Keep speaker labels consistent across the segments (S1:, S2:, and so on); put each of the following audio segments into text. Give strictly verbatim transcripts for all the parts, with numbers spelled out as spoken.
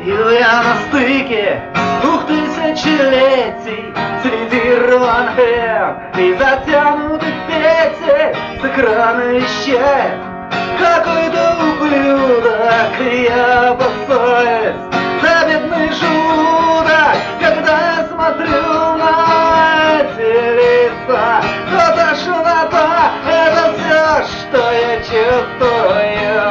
S1: Иду я на стыке двух тысячелетий среди рваных и затянутых петель с экрана вещает какой-то ублюдок, и я опасаюсь за бедный желудок, когда я смотрю на эти лица. То тошнота — это все, что я чувствую.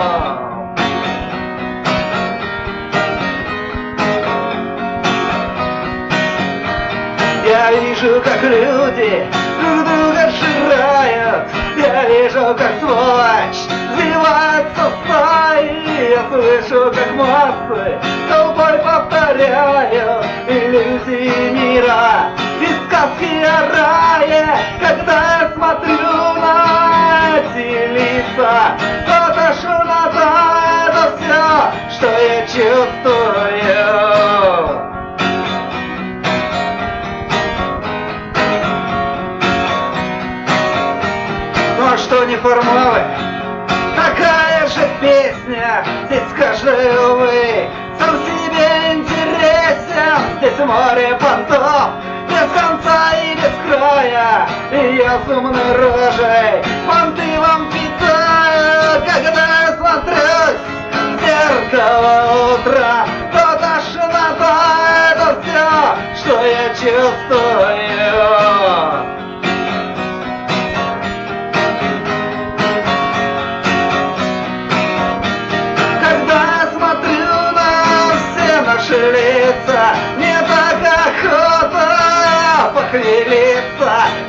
S1: Я вижу, как люди друг друга сжирают. Я вижу, как сволочь сбивается стаи. Я слышу, как массы толпой повторяют иллюзии мира и сказки о рае. Когда я смотрю на эти лица, то тошнота — это все, что я чувствую. Что не формулы, такая же песня. Здесь каждый, увы, сам себе интересен. Здесь море понтов без конца и без края, и я с умной рожей понты вам питаю. Когда я смотрюсь в зеркало утра, то тошнота — это все, что я чувствую. Лица, мне так охота похмелиться.